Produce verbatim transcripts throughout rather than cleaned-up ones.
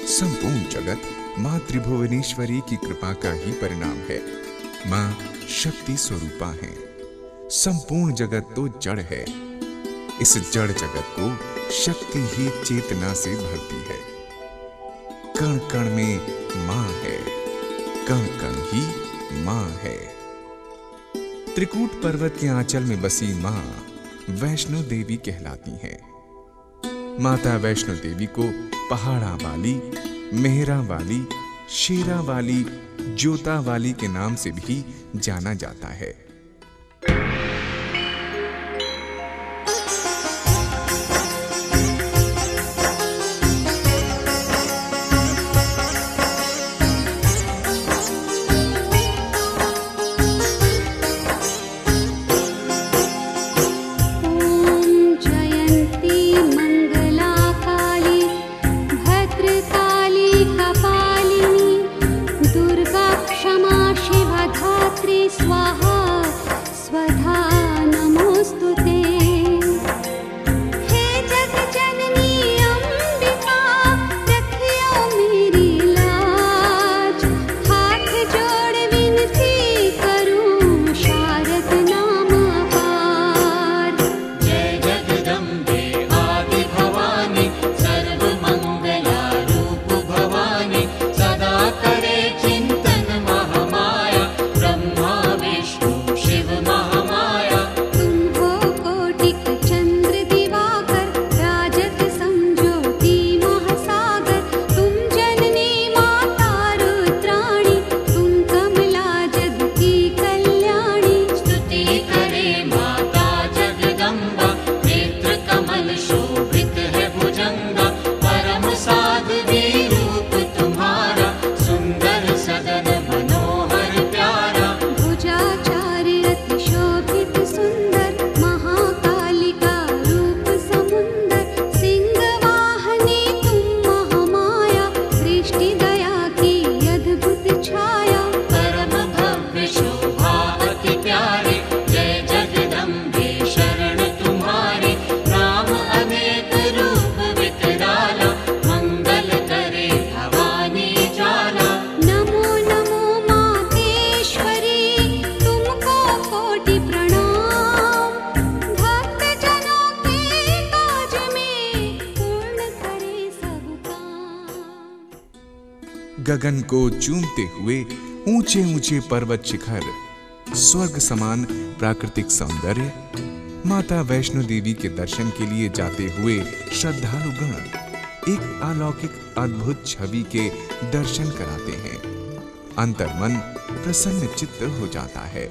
संपूर्ण जगत माँ त्रिभुवनेश्वरी की कृपा का ही परिणाम है। माँ शक्ति स्वरूपा है। संपूर्ण जगत तो जड़ है। इस जड़ जगत को शक्ति ही चेतना से भरती है। कण कण में माँ है, कण कण ही माँ है। त्रिकूट पर्वत के आंचल में बसी माँ वैष्णो देवी कहलाती हैं। माता वैष्णो देवी को पहाड़ा वाली, मेहरा वाली, शेरा वाली, जोता वाली के नाम से भी जाना जाता है। गगन को चूमते हुए ऊंचे ऊंचे पर्वत शिखर, स्वर्ग समान प्राकृतिक सौंदर्य, माता वैष्णो देवी के दर्शन के लिए जाते हुए श्रद्धालु गण एक अलौकिक अद्भुत छवि के दर्शन कराते हैं। अंतर्मन प्रसन्न चित्त हो जाता है।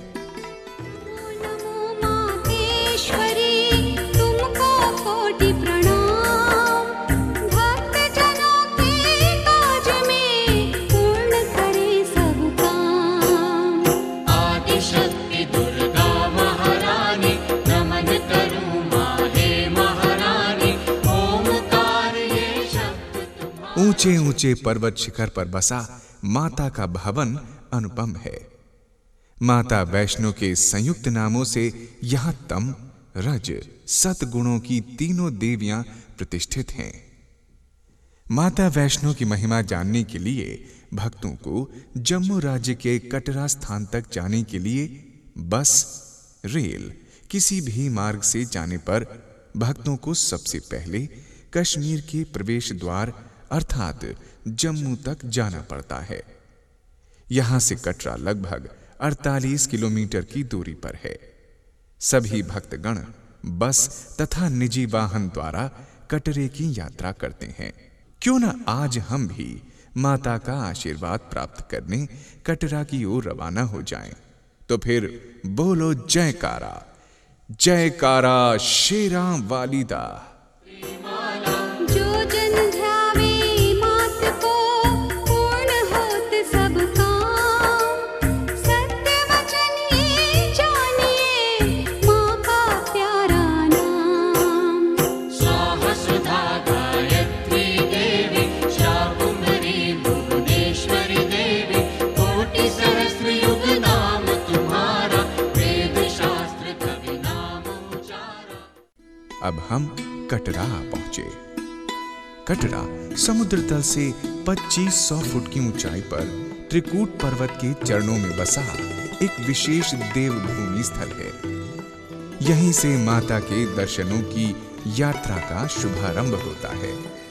ऊंचे ऊंचे पर्वत शिखर पर बसा माता का भवन अनुपम है। माता वैष्णो के संयुक्त नामों से यहां तम, रज, सत गुणों की तीनों देवियां प्रतिष्ठित हैं। माता वैष्णो की महिमा जानने के लिए भक्तों को जम्मू राज्य के कटरा स्थान तक जाने के लिए बस, रेल, किसी भी मार्ग से जाने पर भक्तों को सबसे पहले कश्मीर के प्रवेश द्वार अर्थात जम्मू तक जाना पड़ता है। यहां से कटरा लगभग अड़तालीस किलोमीटर की दूरी पर है। सभी भक्तगण बस तथा निजी वाहन द्वारा कटरे की यात्रा करते हैं। क्यों न आज हम भी माता का आशीर्वाद प्राप्त करने कटरा की ओर रवाना हो जाएं। तो फिर बोलो जयकारा, जयकारा शेरा वालीदा। अब हम कटरा पहुंचे। कटरा समुद्र तल से पच्चीस सौ फुट की ऊंचाई पर त्रिकूट पर्वत के चरणों में बसा एक विशेष देवभूमि स्थल है। यहीं से माता के दर्शनों की यात्रा का शुभारंभ होता है।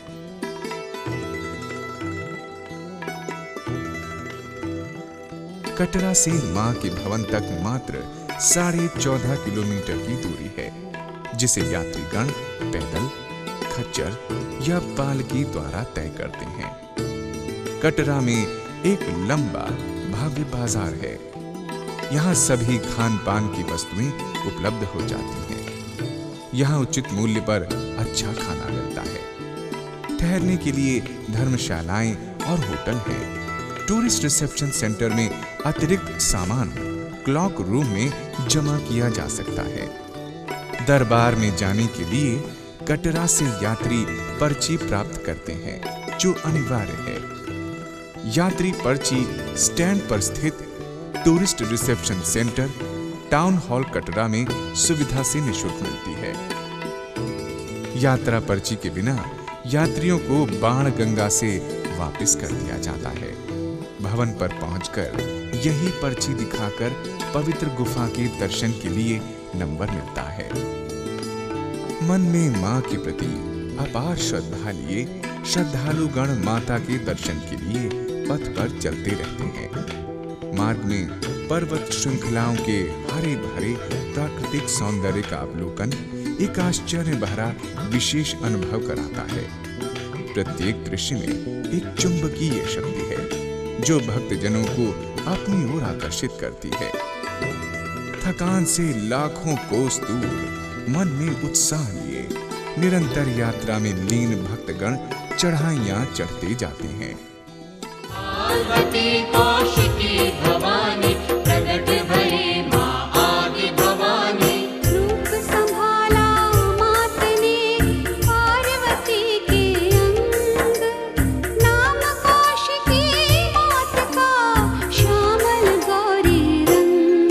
कटरा से मां के भवन तक मात्र साढ़े चौदह किलोमीटर की दूरी है, जिसे यात्रीगण पैदल, खच्चर या पालकी द्वारा तय करते हैं। कटरा में एक लंबा भव्य बाजार है। यहाँ सभी खान पान की वस्तुएं उपलब्ध हो जाती हैं। यहाँ उचित मूल्य पर अच्छा खाना मिलता है। ठहरने के लिए धर्मशालाएं और होटल हैं। टूरिस्ट रिसेप्शन सेंटर में अतिरिक्त सामान क्लॉक रूम में जमा किया जा सकता है। दरबार में जाने के लिए कटरा से यात्री पर्ची प्राप्त करते हैं, जो अनिवार्य है। यात्री पर्ची स्टैंड पर स्थित tourist reception centre town hall Katra में सुविधा से निःशुल्क मिलती है। यात्रा पर्ची के बिना यात्रियों को बाणगंगा से वापस कर दिया जाता है। भवन पर पहुंचकर यही पर्ची दिखाकर पवित्र गुफा के दर्शन के लिए नंबर मिलता है। मन में मां के प्रति अपार श्रद्धा लिए श्रद्धालुगण माता के दर्शन के लिए पथ पर चलते रहते हैं। मार्ग में पर्वत श्रृंखलाओं के हरे भरे प्राकृतिक सौंदर्य का अवलोकन एक आश्चर्य भरा विशेष अनुभव कराता है। प्रत्येक दृश्य में एक चुंबकीय शक्ति है, जो भक्तजनों को अपनी ओर आकर्षित करती है। थकान से लाखों कोस दूर मन में उत्साह लिए निरंतर यात्रा में लीन भक्तगण चढ़ाइयां चढ़ते जाते हैं। पार्वती कौशिकी भवानी प्रगट भई मां आदि भवानी। रूप संभाला मात ने पार्वती के अंग, नाम कौशिकी मात का श्यामल गौरी रंग।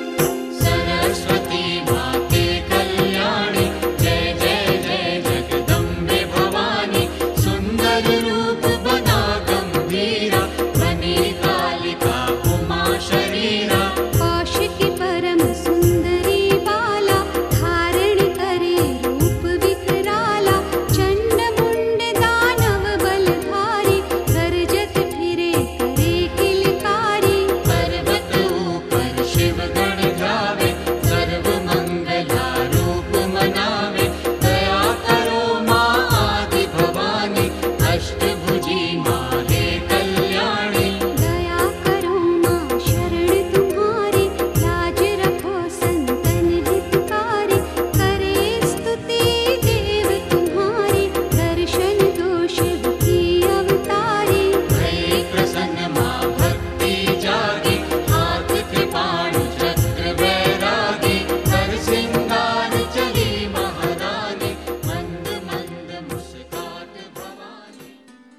सरस्वती माते कल्याणी जय जय जय जगदम्बे भवानी। सुंदर रूप बना गंभीरा बनी कालिका उमा शरीरा। कौशिकी परम सुंदरी बाला, धारण करे रूप विकराला। चंड मुंड दानव बलधारी, गरजत फिरे करे किलकारी। पर्वत ऊपर शिव गण ध्यावे, सर्व मंगला रूप मनावे। दया करो मां आदि भवानी, अष्टभुजी मां हे कल्याणी। दया करो मां शरण तुम्हारी, लाज रखो संतन हितकारी। करे स्तुति देव तुम्हारी, दर्शन दो शिव की अवतारी। भई प्रसन्न मां भक्ति जागी, हाथ कृपाणु चक्र वैरागी। कर सिंगार चली महारानी, मंद मंद मुस्कात भवानी।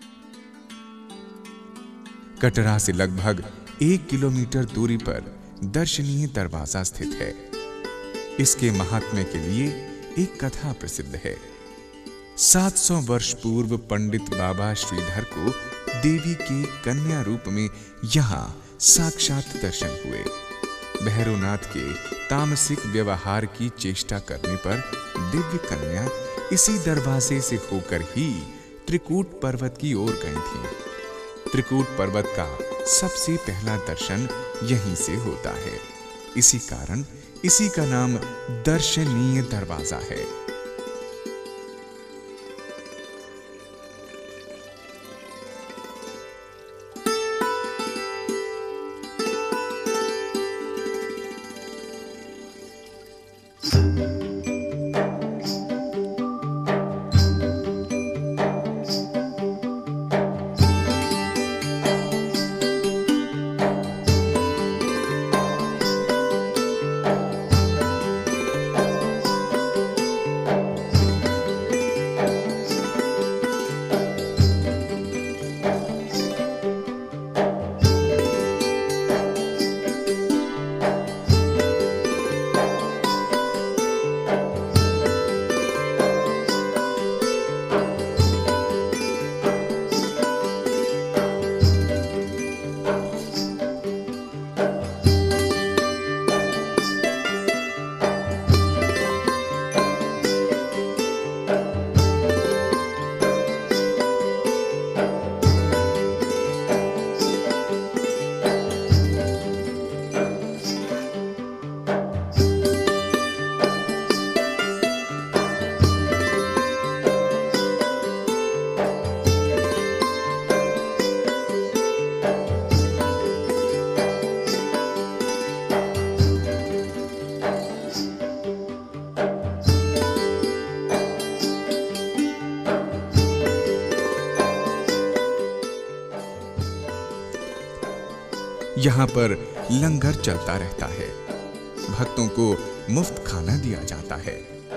कटरा से लगभग एक किलोमीटर दूरी पर दर्शनीय दरवाजा स्थित है। इसके महात्म्य के लिए एक कथा प्रसिद्ध है। सात सौ वर्ष पूर्व पंडित बाबा श्रीधर को देवी के कन्या रूप में यहाँ साक्षात दर्शन हुए। भैरवनाथ के तामसिक व्यवहार की चेष्टा करने पर दिव्य कन्या इसी दरवाजे से होकर ही त्रिकूट पर्वत की ओर गई थी। त्रिकूट पर्वत का सबसे पहला दर्शन यहीं से होता है। इसी कारण इसी का नाम दर्शनीय दरवाजा है। यहाँ पर लंगर चलता रहता है। भक्तों को मुफ्त खाना दिया जाता है।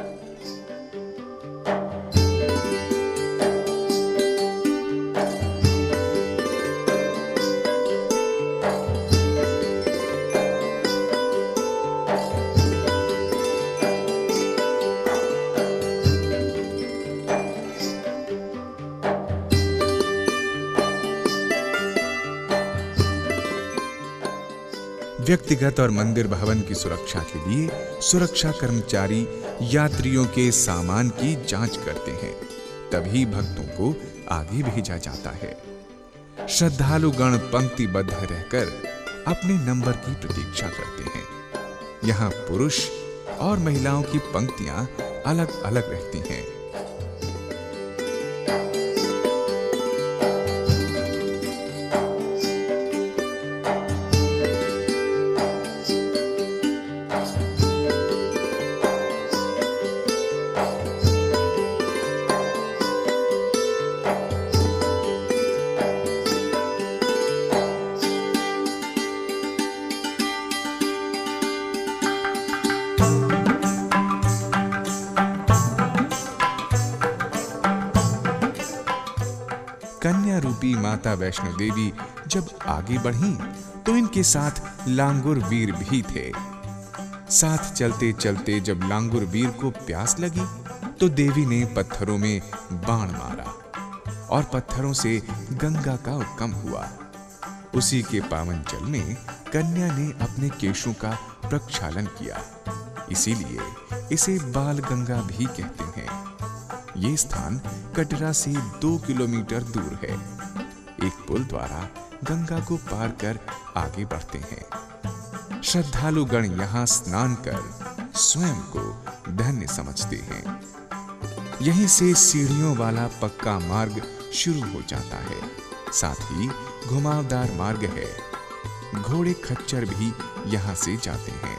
व्यक्तिगत और मंदिर भवन की सुरक्षा के लिए सुरक्षा कर्मचारी यात्रियों के सामान की जांच करते हैं, तभी भक्तों को आगे भेजा जाता है। श्रद्धालुगण पंक्तिबद्ध रहकर अपने नंबर की प्रतीक्षा करते हैं। यहाँ पुरुष और महिलाओं की पंक्तियां अलग अलग रहती हैं। कन्या रूपी माता वैष्णो देवी जब आगे बढ़ी तो इनके साथ लांगुर वीर भी थे। साथ चलते चलते जब लांगुर वीर को प्यास लगी तो देवी ने पत्थरों में बाण मारा और पत्थरों से गंगा का उद्गम हुआ। उसी के पावन जल में कन्या ने अपने केशों का प्रक्षालन किया, इसीलिए इसे बाल गंगा भी कहते हैं। ये स्थान कटरा से दो किलोमीटर दूर है। एक पुल द्वारा गंगा को पार कर आगे बढ़ते हैं। श्रद्धालुगण यहाँ स्नान कर स्वयं को धन्य समझते हैं। यहीं से सीढ़ियों वाला पक्का मार्ग शुरू हो जाता है, साथ ही घुमावदार मार्ग है। घोड़े खच्चर भी यहाँ से जाते हैं।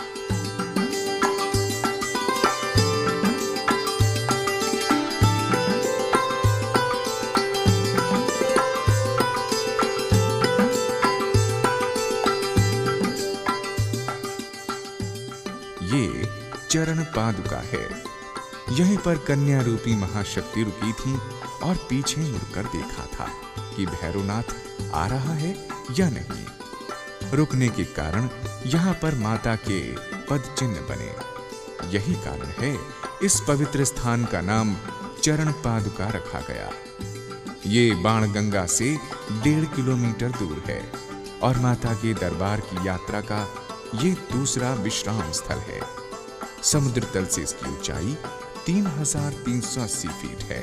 ये चरण पादुका है। यहीं पर कन्या रूपी महाशक्ति रुकी थी और पीछे मुड़कर देखा था कि भैरवनाथ आ रहा है या नहीं। रुकने के कारण यहाँ पर माता के पद चिन्ह बने। यही कारण है इस पवित्र स्थान का नाम चरण पादुका रखा गया। ये बाणगंगा से डेढ़ किलोमीटर दूर है और माता के दरबार की यात्रा का ये दूसरा विश्राम स्थल है। समुद्र तल से इसकी ऊंचाई तीन हजार तीन सौ अस्सी फीट है।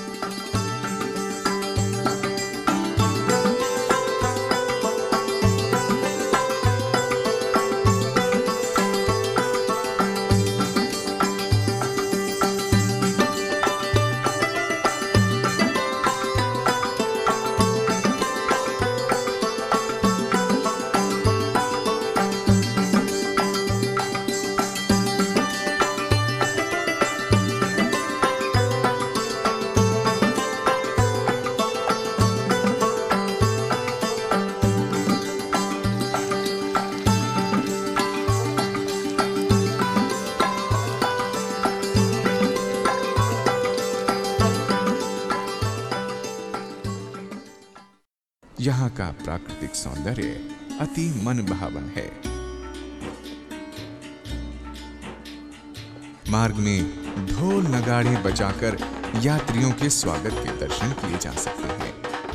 यहाँ का प्राकृतिक सौंदर्य अति मनभावन है। मार्ग में ढोल नगाड़े बजाकर यात्रियों के स्वागत के दर्शन किए जा सकते हैं।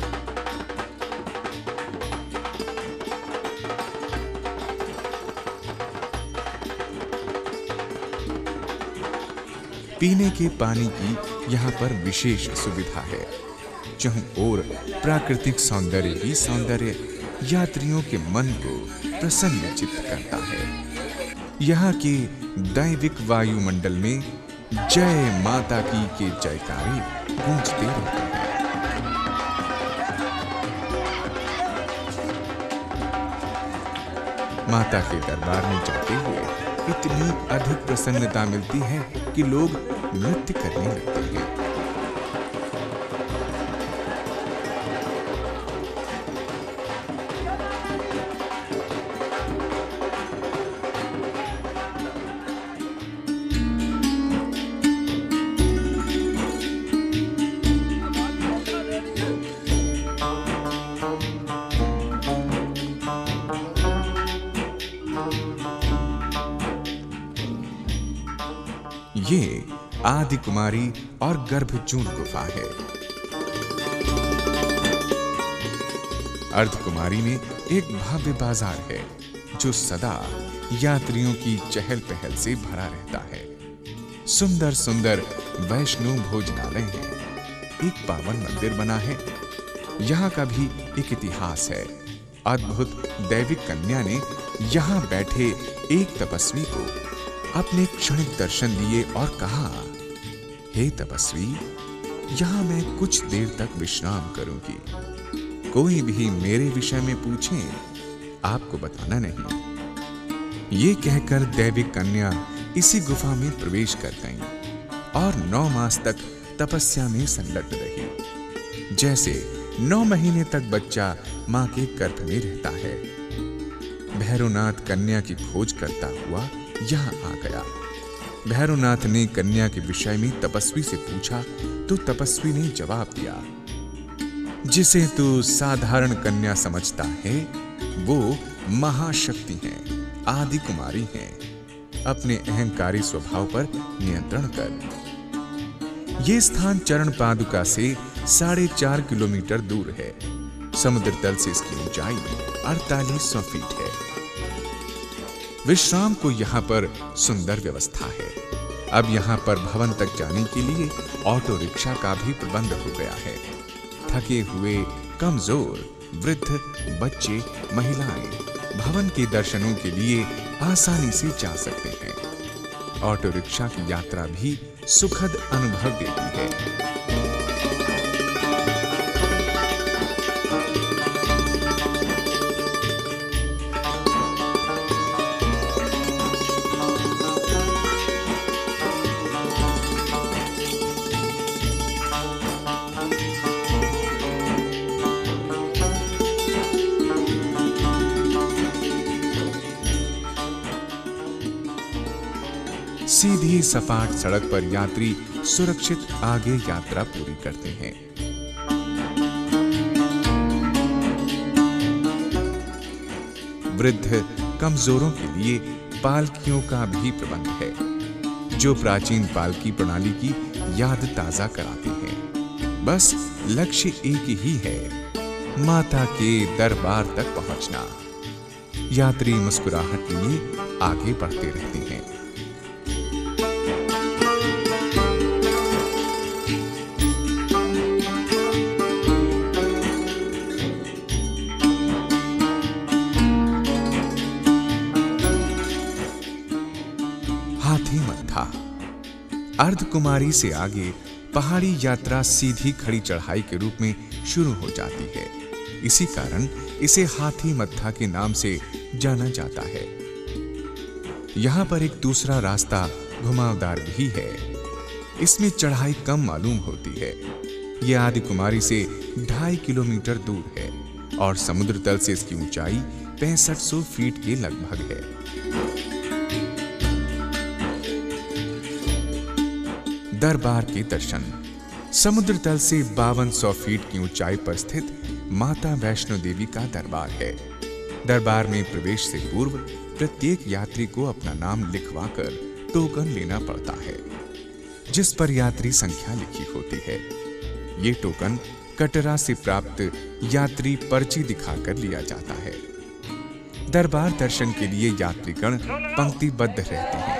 पीने के पानी की यहाँ पर विशेष सुविधा है। चहुं ओर प्राकृतिक सौंदर्य ही सौंदर्य यात्रियों के मन को प्रसन्नचित्त करता है। यहाँ के दैविक वायुमंडल में जय माता की के जयकारे गूंजते रहते हैं। माता के दरबार में जाते हुए इतनी अधिक प्रसन्नता मिलती है कि लोग नृत्य करने लगते हैं। ये आदि कुमारी और गर्भजून गुफा है। अर्धकुमारी में एक भव्य बाजार है जो सदा यात्रियों की चहल पहल से भरा रहता है। सुंदर सुंदर वैष्णव भोजनालय हैं। एक पावन मंदिर बना है। यहाँ का भी एक इतिहास है। अद्भुत दैविक कन्या ने यहाँ बैठे एक तपस्वी को अपने क्षणिक दर्शन दिए और कहा, हे तपस्वी, यहाँ मैं कुछ देर तक विश्राम करूंगी। कोई भी मेरे विषय में पूछे, आपको बताना नहीं। ये कहकर दैविक कन्या इसी गुफा में प्रवेश कर गई और नौ मास तक तपस्या में संलग्न रही। जैसे नौ महीने तक बच्चा मां के गर्भ में रहता है। भैरवनाथ कन्या की खोज करता हुआ यहाँ आ गया। भैरवनाथ ने कन्या के विषय में तपस्वी से पूछा तो तपस्वी ने जवाब दिया, जिसे तू साधारण कन्या समझता है वो महाशक्ति है, आदि कुमारी है। अपने अहंकारी स्वभाव पर नियंत्रण कर। ये स्थान चरण पादुका से साढ़े चार किलोमीटर दूर है। समुद्र तल से इसकी ऊंचाई अड़तालीस सौ फीट है। विश्राम को यहाँ पर सुंदर व्यवस्था है। अब यहाँ पर भवन तक जाने के लिए ऑटो रिक्शा का भी प्रबंध हो गया है। थके हुए, कमजोर, वृद्ध, बच्चे, महिलाएं भवन के दर्शनों के लिए आसानी से जा सकते हैं। ऑटो रिक्शा की यात्रा भी सुखद अनुभव देती है। सीधी सपाट सड़क पर यात्री सुरक्षित आगे यात्रा पूरी करते हैं। वृद्ध, कमजोरों के लिए पालकियों का भी प्रबंध है, जो प्राचीन पालकी प्रणाली की याद ताजा कराते हैं। बस लक्ष्य एक ही है, माता के दरबार तक पहुंचना। यात्री मुस्कुराहट लिए आगे बढ़ते रहते हैं। अर्धकुमारी से आगे पहाड़ी यात्रा सीधी खड़ी चढ़ाई के रूप में शुरू हो जाती है। इसी कारण इसे हाथी मत्था के नाम से जाना जाता है। यहाँ पर एक दूसरा रास्ता घुमावदार भी है। इसमें चढ़ाई कम मालूम होती है। यह आदि कुमारी से ढाई किलोमीटर दूर है और समुद्र तल से इसकी ऊंचाई पैंसठ सौ फीट के लगभग है। दरबार के दर्शन। समुद्र तल से बावन सौ फीट की ऊंचाई पर स्थित माता वैष्णो देवी का दरबार है। दरबार में प्रवेश से पूर्व प्रत्येक यात्री को अपना नाम लिखवाकर टोकन लेना पड़ता है, जिस पर यात्री संख्या लिखी होती है। ये टोकन कटरा से प्राप्त यात्री पर्ची दिखाकर लिया जाता है। दरबार दर्शन के लिए यात्रीगण पंक्तिबद्ध रहते हैं।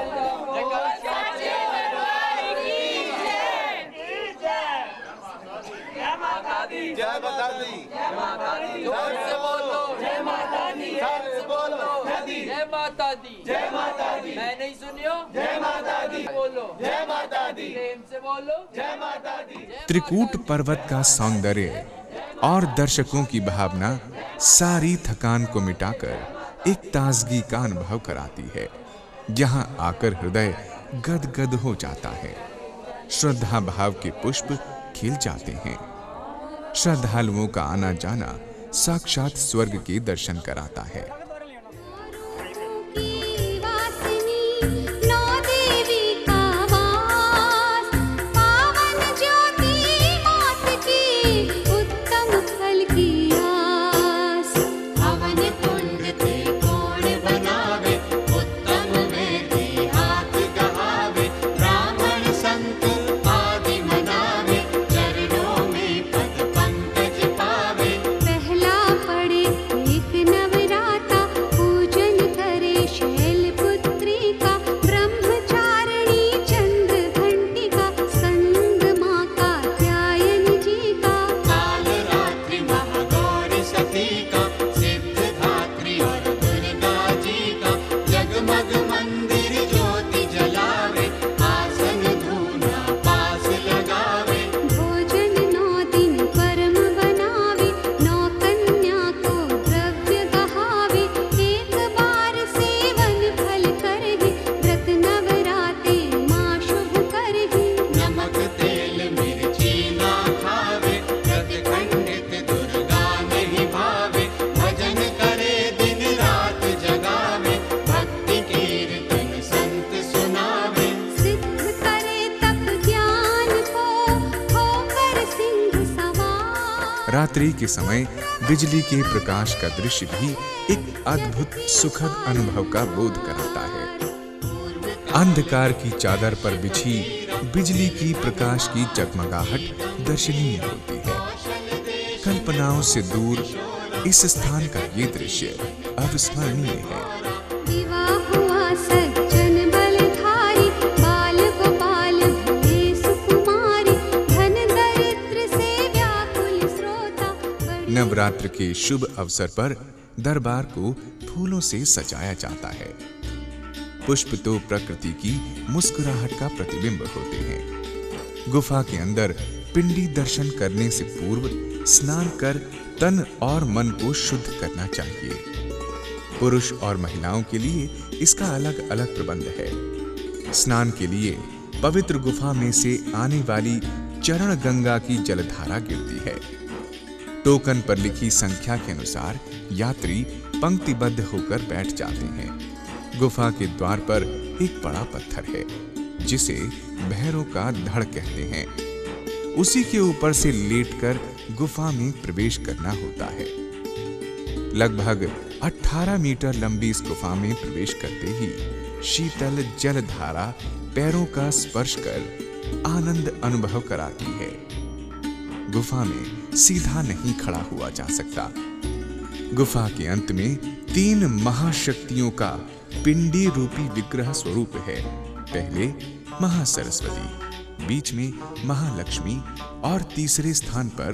जय माता दी, जय माता दी, जोर से बोलो, जय माता दी, जोर से बोलो, जय माता दी, जय माता दी, मैं नहीं सुनियो, जय माता दी, बोलो, जय माता दी, प्रेम से बोलो, जय माता दी। त्रिकूट पर्वत का सौंदर्य और दर्शकों की भावना सारी थकान को मिटाकर एक ताजगी का अनुभव कराती है। यहाँ आकर हृदय गदगद हो जाता है। श्रद्धा भाव के पुष्प खिल जाते हैं। श्रद्धालुओं का आना जाना साक्षात स्वर्ग के दर्शन कराता है। रात्रि के समय बिजली के प्रकाश का दृश्य भी एक अद्भुत सुखद अनुभव का बोध कराता है। अंधकार की चादर पर बिछी बिजली की प्रकाश की जगमगाहट दर्शनीय होती है। कल्पनाओं से दूर इस स्थान का ये दृश्य अविस्मरणीय है। विवाह हुआ सज्जन बलधारी, बाल गोपाल भले सुकुमारी, धन दरिद्र से व्याकुल श्रोता। नवरात्र के शुभ अवसर पर दरबार को फूलों से सजाया जाता है। पुष्प तो प्रकृति की मुस्कुराहट का प्रतिबिंब होते हैं। गुफा के अंदर पिंडी दर्शन करने से पूर्व स्नान कर तन और मन को शुद्ध करना चाहिए। पुरुष और महिलाओं के लिए इसका अलग अलग प्रबंध है। स्नान के लिए पवित्र गुफा में से आने वाली चरण गंगा की जलधारा गिरती है। टोकन पर लिखी संख्या के अनुसार यात्री पंक्तिबद्ध होकर बैठ जाते हैं। गुफा के द्वार पर एक बड़ा पत्थर है जिसे भैरव का धड़ कहते हैं। उसी के ऊपर से लेटकर गुफा में प्रवेश करना होता है। लगभग अठारह मीटर लंबी इस गुफा में प्रवेश करते ही शीतल जलधारा पैरों का स्पर्श कर आनंद अनुभव कराती है। गुफा में सीधा नहीं खड़ा हुआ जा सकता। गुफा के अंत में तीन महाशक्तियों का पिंडी रूपी विग्रह स्वरूप है। पहले महासरस्वती, बीच में महालक्ष्मी और तीसरे स्थान पर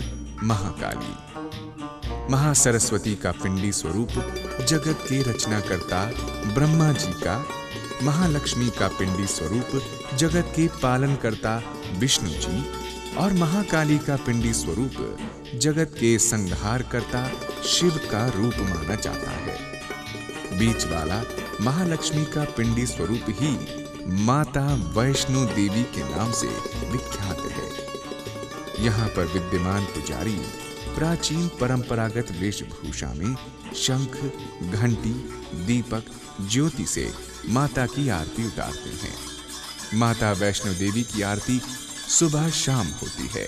महाकाली। महासरस्वती का पिंडी स्वरूप जगत के रचनाकर्ता ब्रह्मा जी का, महालक्ष्मी का पिंडी स्वरूप जगत के पालनकर्ता विष्णु जी और महाकाली का पिंडी स्वरूप जगत के संहारकर्ता शिव का रूप माना जाता है। बीच वाला महालक्ष्मी का पिंडी स्वरूप ही माता वैष्णो देवी के नाम से विख्यात है। यहाँ पर विद्यमान पुजारी प्राचीन परंपरागत वेशभूषा में शंख, घंटी, दीपक, ज्योति से माता की आरती उतारते हैं। माता वैष्णो देवी की आरती सुबह शाम होती है।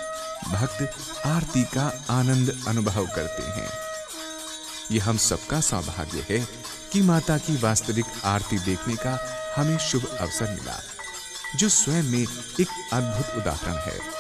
भक्त आरती का आनंद अनुभव करते हैं। यह हम सबका सौभाग्य है कि माता की वास्तविक आरती देखने का हमें शुभ अवसर मिला, जो स्वयं में एक अद्भुत उदाहरण है।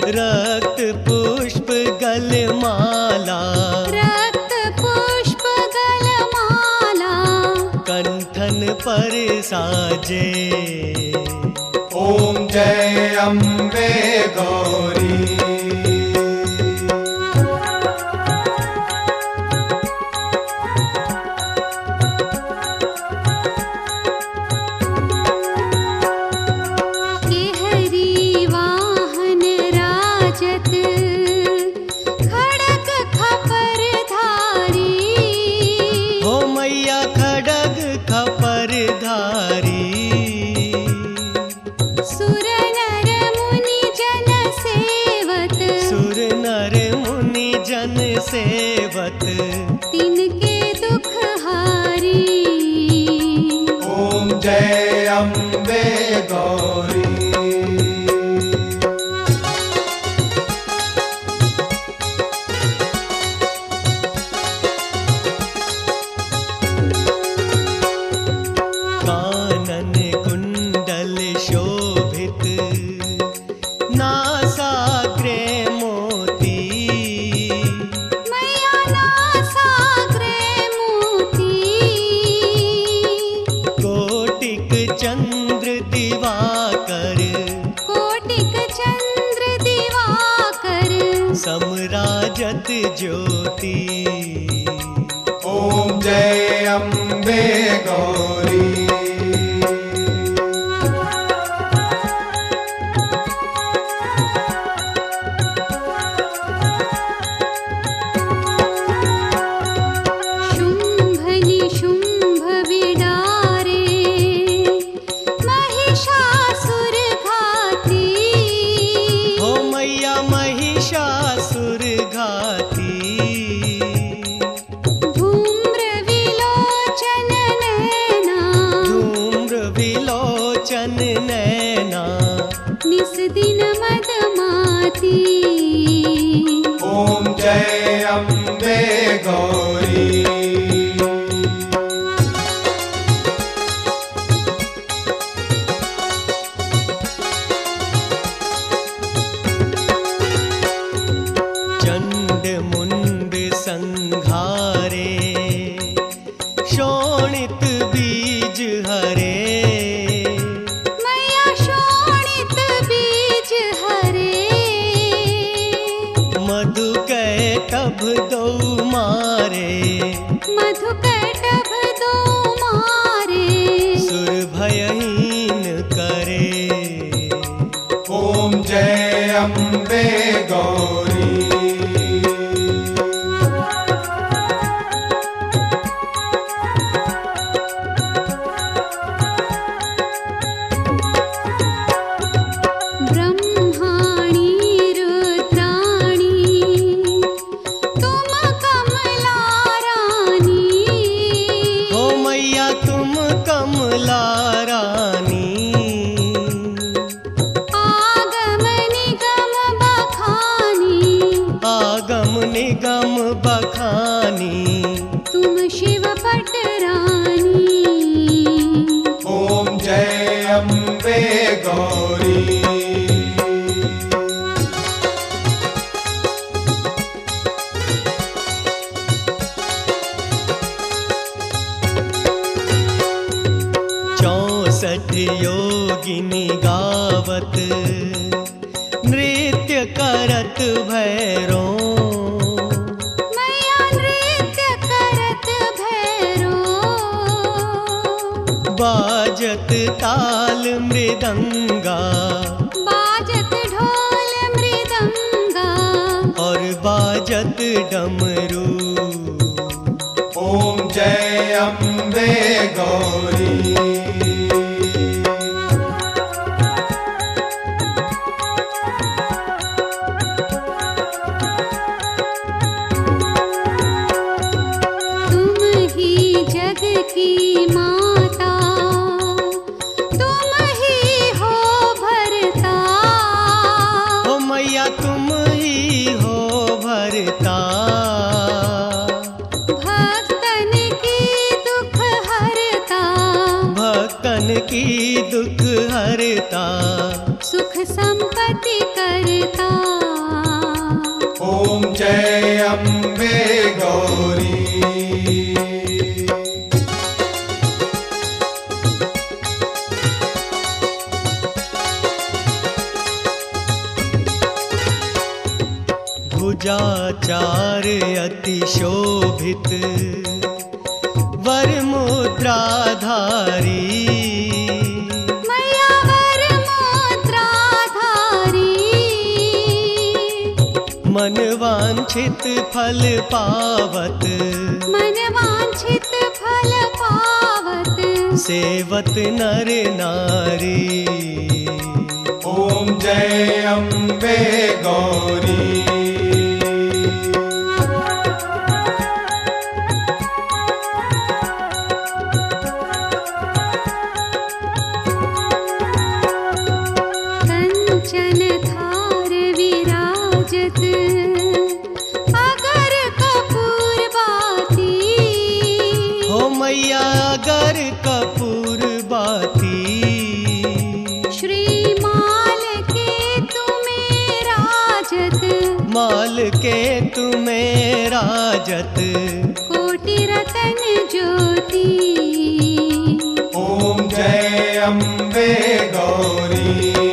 रक्त पुष्प गलमाला, रक्त पुष्प गलमाला, कंठन पर साजे। ओम जय अम्बे गौरी। सेवत तिनके दुख हारी। ओम जय अम्बे गौरी। कानन कुंडल शोभित, नासाग्रे मोती, चंद्र दिवाकर, कोटिक चंद्र दिवाकर, समराजत ज्योति। ओम जय अम्बे गौरी। नैना निस दिन मदमाती। ओम जय अम्बे गौरी। चंड मुंड संघारे, शोणित बीज हरे, टभ दो मारे, मधु टभ दो मारे, सुर भयहीन करे। ओम जय अम्बे गौरी। निगम बखानी, तुम शिव पटरानी। ओम जय अम्बे गौरी। चौसठ योगिनी गावत, नृत्य करत भैरो, बाजत ताल मृदंगा, बाजत ढोल मृदंगा, और बाजत डमरू। ओम जय अम्बे गौरी। तुम ही जग की माता, तुम ही हो भरता। ओ मैया तुम ही हो भरता, भक्तन की दुख हरता, भक्तन की दुख हरता, सुख संपत्ति करता। ॐ जय अम्बे गौरी। भुजाचार अति शोभित वर मुद्राधारी, मैया वर मुद्राधारी। मन वांछित फल पावत, मन वांछित फल पावत। सेवत नर नारी। ॐ जय अम्बे गौरी। कंचन थार विराजत, अगर कपूर बाती। हो मैया अगर कपूर बाती, श्रीमाल के तुम्हें राजत। माल के तुम्हें राजत। कोटि रतन ज्योति। ॐ जय अम्बे गौरी।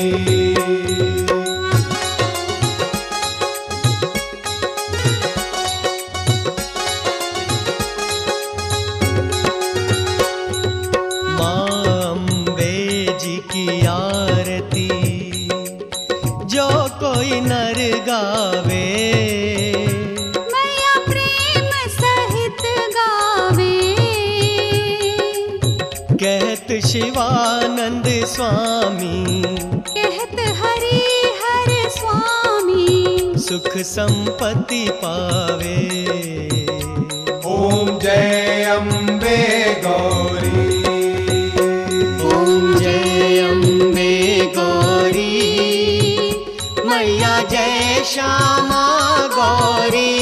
माँ अम्बे जी की आरती जो कोई नर गावे, मैया प्रेम सहित गावे। कहत शिवानंद स्वामी, कहत हरि हर स्वामी। सुख संपत्ति पावे। ॐ जय अम्बे गौरी। ओम जय अम्बे गौरी, मैया जय श्यामा गौरी।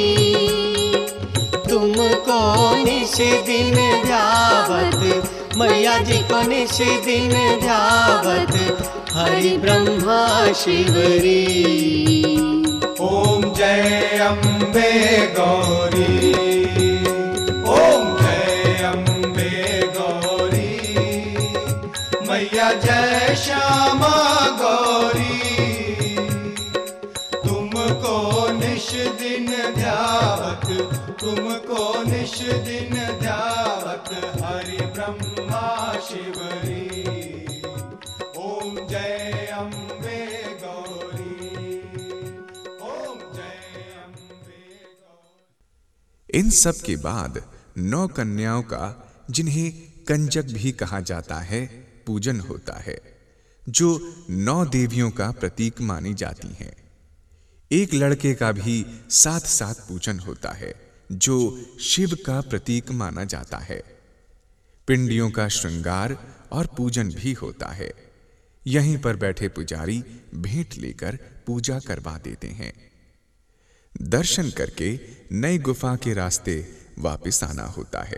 तुमको निश दिन ध्यावत, मैया जी को निश दिन ध्यावत। हरि ब्रह्मा शिवरी। ॐ जय अम्बे गौरी। ॐ जय अम्बे गौरी। मैया जय श्यामा गौरी। तुमको निश दिन ध्यावत, तुमको निश दिन ध्यावत। हरि ब्रह्मा शिवरी। ॐ जय अम्बे गौरी। ॐ जय अम्बे गौरी। इन सब के बाद नौ कन्याओं का, जिन्हें कंजक भी कहा जाता है, पूजन होता है, जो नौ देवियों का प्रतीक मानी जाती हैं। एक लड़के का भी साथ साथ पूजन होता है, जो शिव का प्रतीक माना जाता है। पिंडियों का श्रृंगार और पूजन भी होता है। यहीं पर बैठे पुजारी भेंट लेकर पूजा करवा देते हैं। दर्शन करके नई गुफा के रास्ते वापस आना होता है।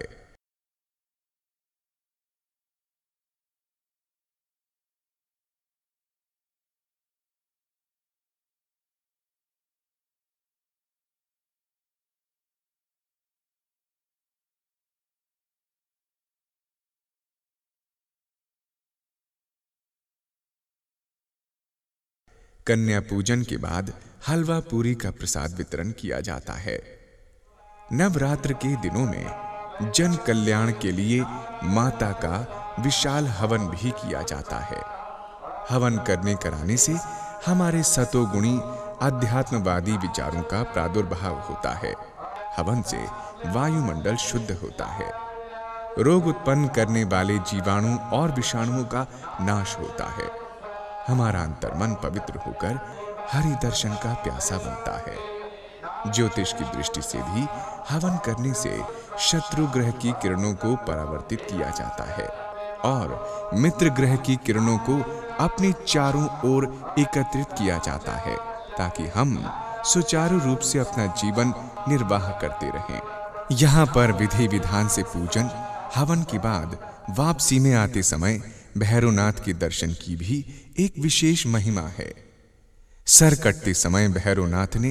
कन्या पूजन के बाद हलवा पूरी का प्रसाद वितरण किया जाता है। नवरात्र के दिनों में जन कल्याण के लिए माता का विशाल हवन भी किया जाता है। हवन करने कराने से हमारे सतोगुणी अध्यात्मवादी विचारों का प्रादुर्भाव होता है। हवन से वायुमंडल शुद्ध होता है। रोग उत्पन्न करने वाले जीवाणु और विषाणुओं का नाश होता है। हमारा अंतर्मन पवित्र होकर हरि दर्शन का प्यासा बनता है। ज्योतिष की दृष्टि से भी हवन करने से शत्रु ग्रह की किरणों को परावर्तित किया जाता है और मित्र ग्रह की किरणों को अपने चारों ओर एकत्रित किया जाता है, ताकि हम सुचारू रूप से अपना जीवन निर्वाह करते रहें। यहाँ पर विधि विधान से पूजन हवन के बाद वापसी में आते समय भैरवनाथ के दर्शन की भी एक विशेष महिमा है। सर कटते समय भैरवनाथ ने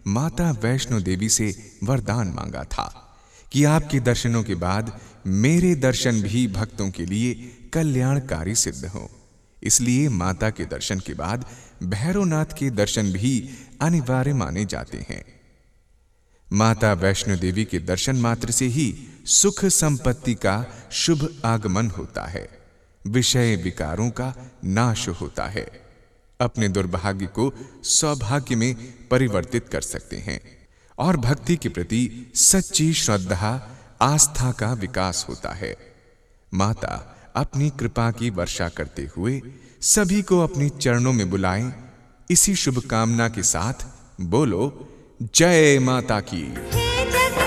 माता वैष्णो देवी से वरदान मांगा था कि आपके दर्शनों के बाद मेरे दर्शन भी भक्तों के लिए कल्याणकारी सिद्ध हों। इसलिए माता के दर्शन के बाद भैरवनाथ के दर्शन भी अनिवार्य माने जाते हैं। माता वैष्णो देवी के दर्शन मात्र से ही सुख संपत्ति का शुभ आगमन होता है, विषय विकारों का नाश होता है, अपने दुर्भाग्य को सौभाग्य में परिवर्तित कर सकते हैं और भक्ति के प्रति सच्ची श्रद्धा आस्था का विकास होता है। माता अपनी कृपा की वर्षा करते हुए सभी को अपने चरणों में बुलाएं। इसी शुभकामना के साथ बोलो जय माता की। हे जगत